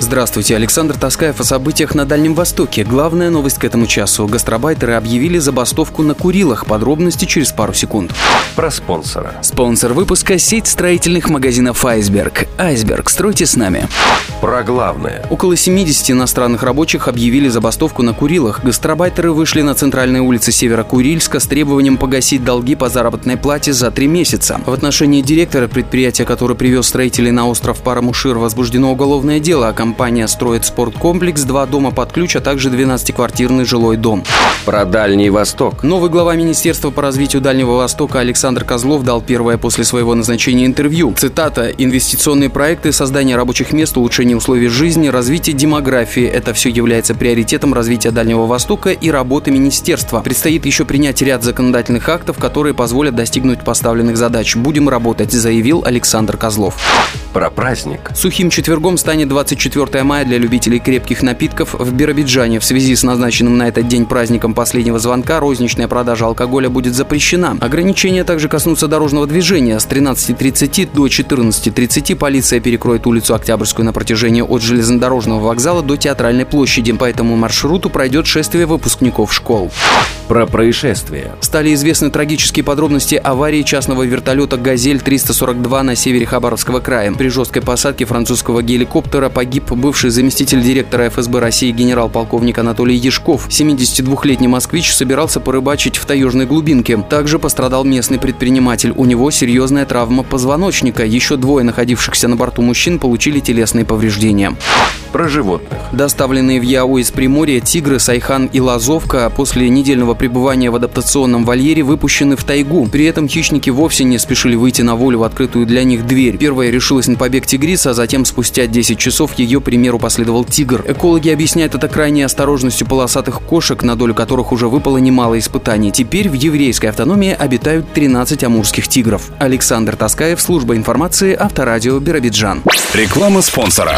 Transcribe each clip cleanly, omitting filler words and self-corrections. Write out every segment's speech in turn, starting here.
Здравствуйте, Александр Таскаев о событиях на Дальнем Востоке. Главная новость к этому часу. Гастарбайтеры объявили забастовку на Курилах. Подробности через пару секунд. Про спонсора. Спонсор выпуска — сеть строительных магазинов «Айсберг». «Айсберг», стройте с нами. Про главное. Около 70 иностранных рабочих объявили забастовку на Курилах. Гастарбайтеры вышли на центральные улицы Северо-Курильска с требованием погасить долги по заработной плате за 3 месяца. В отношении директора предприятия, который привез строителей на остров Парамушир, возбуждено уголовное дело, а компания строит спорткомплекс, 2 дома под ключ, а также 12-квартирный жилой дом. Про Дальний Восток. Новый глава Министерства по развитию Дальнего Востока Александр Козлов дал первое после своего назначения интервью. Цитата: «Инвестиционные проекты, создание рабочих мест, улучшение условий жизни, развитие демографии – это все является приоритетом развития Дальнего Востока и работы министерства. Предстоит еще принять ряд законодательных актов, которые позволят достигнуть поставленных задач. Будем работать», – заявил Александр Козлов. Про праздник. Сухим четвергом станет 24 мая для любителей крепких напитков в Биробиджане. В связи с назначенным на этот день праздником последнего звонка розничная продажа алкоголя будет запрещена. Ограничения также коснутся дорожного движения. С 13:30 до 14:30 полиция перекроет улицу Октябрьскую на протяжении от железнодорожного вокзала до Театральной площади. По этому маршруту пройдет шествие выпускников школ. Про происшествия. Стали известны трагические подробности аварии частного вертолета «Газель-342» на севере Хабаровского края. При жесткой посадке французского геликоптера погиб бывший заместитель директора ФСБ России генерал-полковник Анатолий Яшков. 72-летний москвич собирался порыбачить в таежной глубинке. Также пострадал местный предприниматель. У него серьезная травма позвоночника. Еще 2 находившихся на борту мужчин получили телесные повреждения. Про животных. Доставленные в ЯО из Приморья тигры Сайхан и Лазовка после недельного пребывания в адаптационном вольере выпущены в тайгу. При этом хищники вовсе не спешили выйти на волю в открытую для них дверь. Первая решилась на побег тигрица, а затем спустя 10 часов ее примеру последовал тигр. Экологи объясняют это крайней осторожностью полосатых кошек, на долю которых уже выпало немало испытаний. Теперь в еврейской автономии обитают 13 амурских тигров. Александр Таскаев, служба информации, Авторадио, Биробиджан. Реклама спонсора.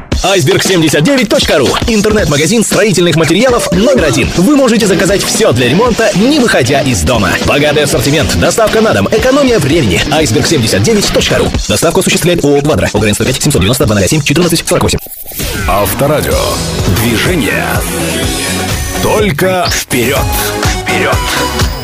iceberg79.ru. Интернет-магазин строительных материалов номер 1. Вы можете заказать все для ремонта, не выходя из дома. Богатый ассортимент, доставка на дом, экономия времени. iceberg79.ru. Доставку осуществляет ООО «Квадро». ОГРН 105 790 207 1448. Авторадио. Движение. Только вперед. Вперед.